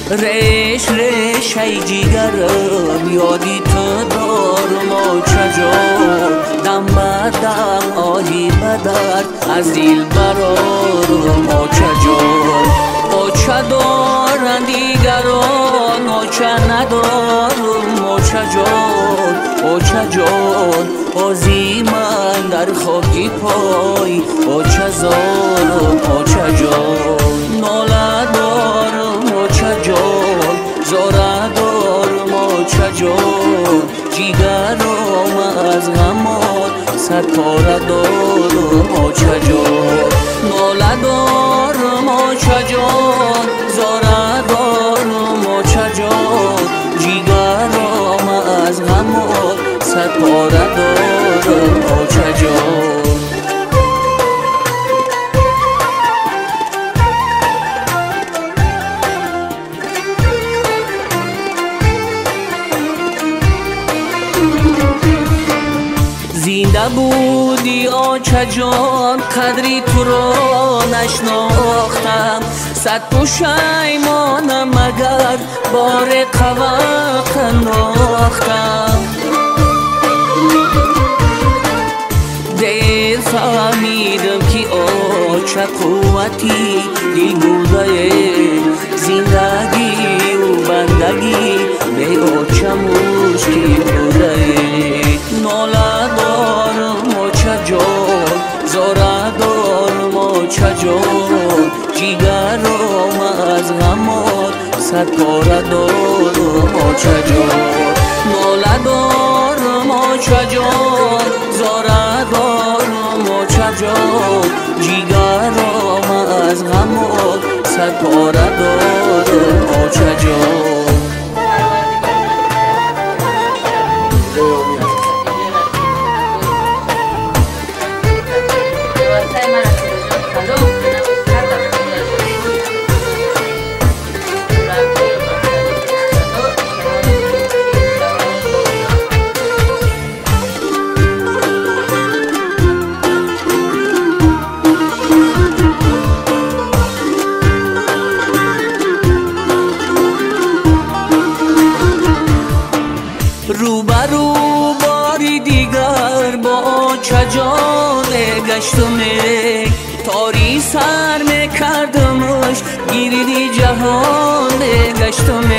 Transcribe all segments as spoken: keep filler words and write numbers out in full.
ریش ریش ای جیگرم یادی تو دارم و چجور دم بدم آهی بدر از دیل برارم و چجور و چه دارن دیگران و چه ندارم و چجور و چجور بازی من در خاکی پای و چه زارم و چجور ناله دارم و چجور زاره دارم و چجور جیگرم از غمات صد پاره دارم و چجور ناله دارم و چجور زاره دارم و چجور جیگرم از غمات صد پاره دارم و چجور زنده بودی آچه جان قدری تو را نشناختم صد پشیمانم اگر بار قوق انداختم دیر فهمیدم که آچه قوتی دل بوده زندگی و بندگی به آچه مشکل بوده ناله دارم و چجور زاره دارم و چجور جیگرم از غمات صد پاره دارم و چجور ناله دارم و چجور زاره دارم و چجور جیگرم از غمات صد پاره دارم و چجور روبرو باری دیگر با چجانه گشتم تاری سر میکردمش گیردی جهان گشتم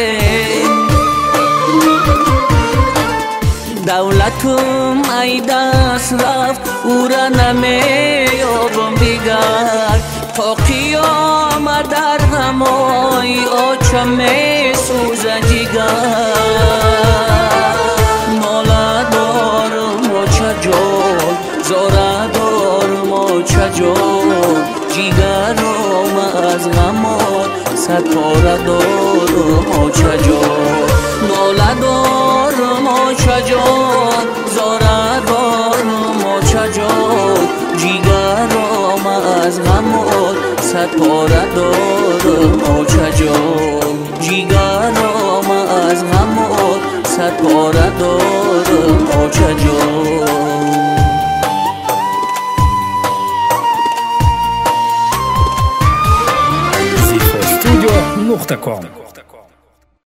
دولتم ای دست رفت او را نمیابم دیگر تا قیامت در غمای آچه میسوزه جگر زاره دارم و چجور جیگرم از غمات صد پاره دارم و چجور ناله دارم و چجور زاره دارم و چجور جیگرم از غمات صد پاره دارم و چجور جیگرم از غمات صد پاره دارم و چجور نقطة كوم